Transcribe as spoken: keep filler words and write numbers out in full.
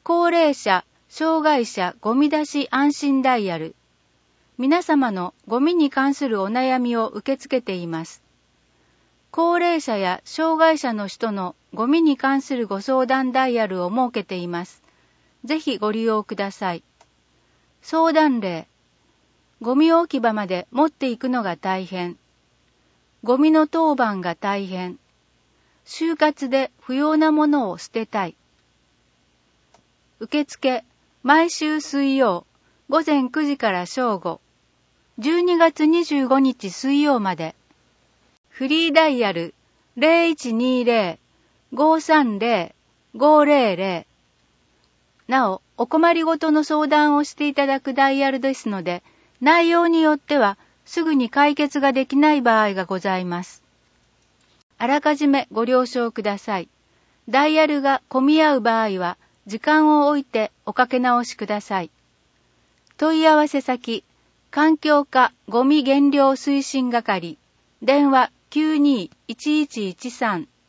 高齢者、障害者ゴミ出し安心ダイヤル。皆様のゴミに関するお悩みを受け付けています。高齢者や障害者の人のゴミに関するご相談ダイヤルを設けています。ぜひご利用ください。相談例。ゴミ置き場まで持っていくのが大変。ゴミの当番が大変。就活で不要なものを捨てたい。受付、毎週水曜、午前くじから正午、じゅうにがつにじゅうごにち水曜まで。フリーダイヤル ゼロいちにゼロ ごさんゼロ ごゼロゼロ。なお、お困りごとの相談をしていただくダイヤルですので、内容によってはすぐに解決ができない場合がございます。あらかじめご了承ください。ダイヤルが混み合う場合は、時間を置いておかけ直しください。問い合わせ先、環境課ゴミ減量推進係、電話 きゅうにいちいちいちさん